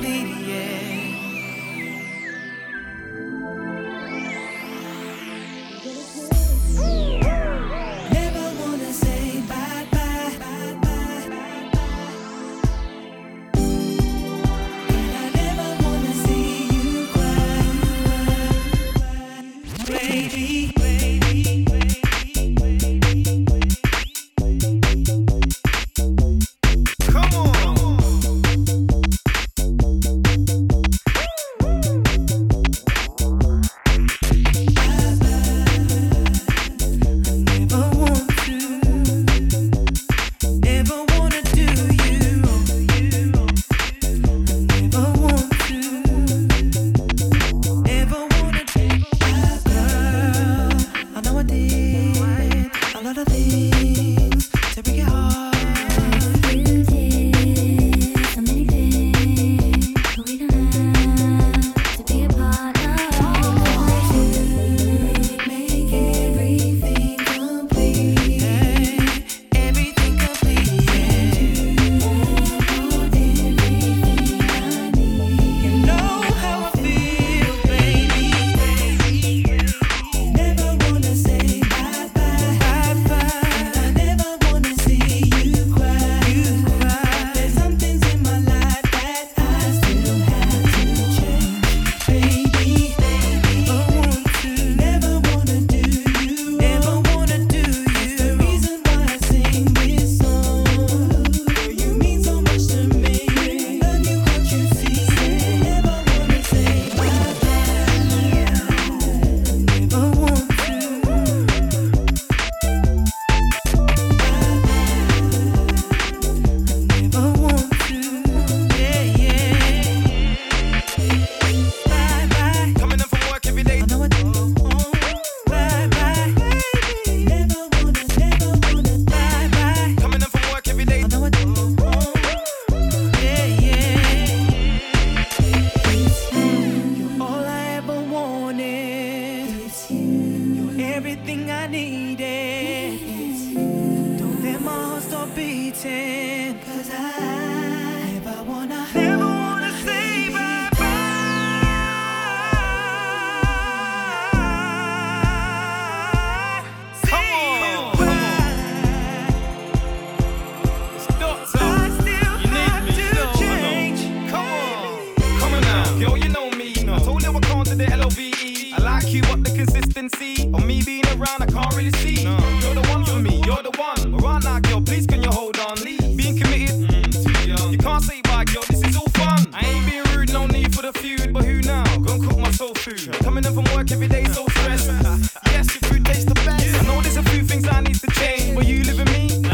complete, yeah. Never wanna say bye-bye, bye-bye, and I never wanna see you cry, baby. Everything I needed. Don't let my heart stop beating, 'cause I never wanna say bye-bye. Come on, come on. It's doctor. I still you have need me, to change. Come on now. Girl, you know me. I told you I can't to the LOVE. I like you, but the consistency of me being around, I can't really see. No. You're the one for me, you're the one. Alright now, girl, please can you hold on? Being committed, too young. You can't say bye, girl, this is all fun. I ain't being rude, no need for the feud, but who now? Go and cook my soul food. Coming in from work every day, so stressed. Yes, your food tastes the best. I know there's a few things I need to change, but you live in me,